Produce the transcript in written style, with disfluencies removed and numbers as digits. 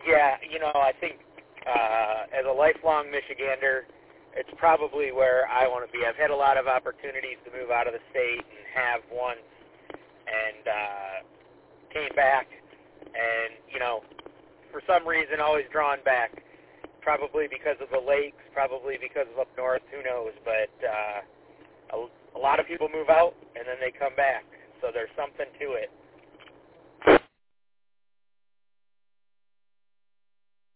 Yeah, I think as a lifelong Michigander, it's probably where I want to be. I've had a lot of opportunities to move out of the state and have once, and came back, and, for some reason always drawn back, probably because of the lakes, probably because of up north, who knows, but a lot of people move out, and then they come back, so there's something to it.